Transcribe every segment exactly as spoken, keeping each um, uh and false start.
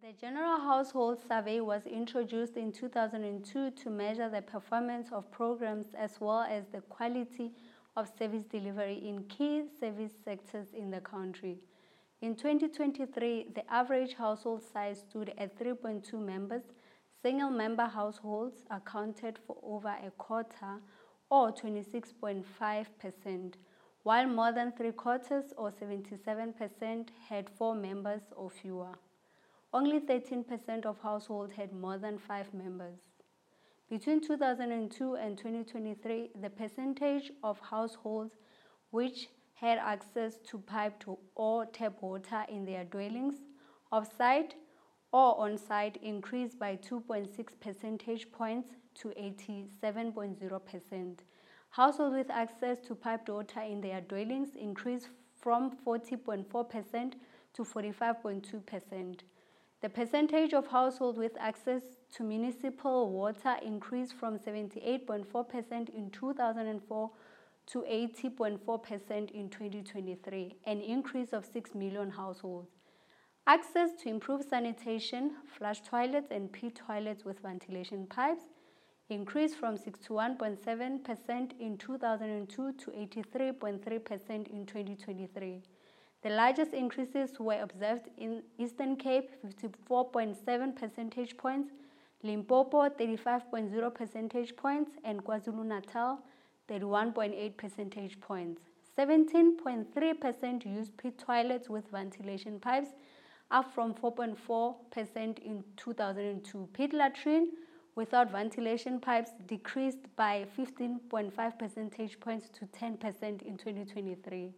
The General Household Survey was introduced in two thousand two to measure the performance of programs as well as the quality of service delivery in key service sectors in the country. In twenty twenty-three, the average household size stood at three point two members. Single-member households accounted for over a quarter, or twenty-six point five percent, while more than three-quarters, or seventy-seven percent, had four members or fewer. Only thirteen percent of households had more than five members. Between two thousand two and twenty twenty-three, the percentage of households which had access to piped or tap water in their dwellings, off-site or on-site, increased by two point six percentage points to eighty-seven point zero percent. Households with access to piped water in their dwellings increased from forty point four percent to forty-five point two percent. The percentage of households with access to municipal water increased from seventy-eight point four percent in two thousand four to eighty point four percent in twenty twenty-three, an increase of six million households. Access to improved sanitation, flush toilets and pit toilets with ventilation pipes increased from sixty-one point seven percent in two thousand two to eighty-three point three percent in twenty twenty-three. The largest increases were observed in Eastern Cape, fifty-four point seven percentage points, Limpopo, thirty-five point zero percentage points, and KwaZulu-Natal, thirty-one point eight percentage points. seventeen point three percent used pit toilets with ventilation pipes, up from four point four percent in two thousand two. Pit latrine without ventilation pipes decreased by fifteen point five percentage points to ten percent in twenty twenty-three.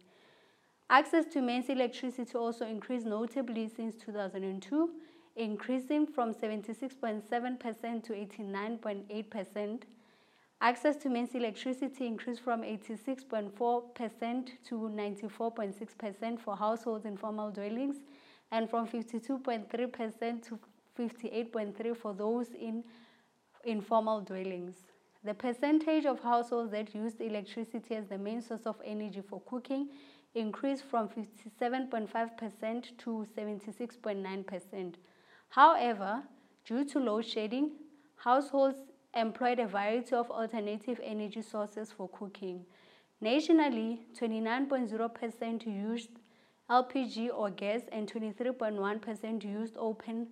Access to mains electricity also increased notably since two thousand two, increasing from seventy-six point seven percent to eighty-nine point eight percent. Access to mains electricity increased from eighty-six point four percent to ninety-four point six percent for households in formal dwellings, and from fifty-two point three percent to fifty-eight point three percent for those in informal dwellings. The percentage of households that used electricity as the main source of energy for cooking increased from fifty-seven point five percent to seventy-six point nine percent. However, due to load shedding, households employed a variety of alternative energy sources for cooking. Nationally, twenty-nine point zero percent used L P G or gas and twenty-three point one percent used open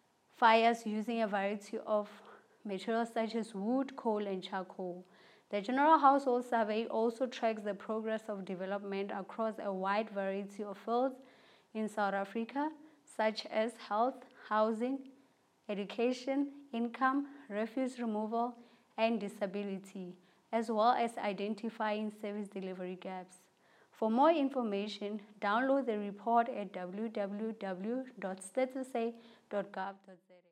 fires using a variety of materials such as wood, coal, and charcoal. The General Household Survey also tracks the progress of development across a wide variety of fields in South Africa, such as health, housing, education, income, refuse removal, and disability, as well as identifying service delivery gaps. For more information, download the report at w w w dot stats s a dot gov dot za.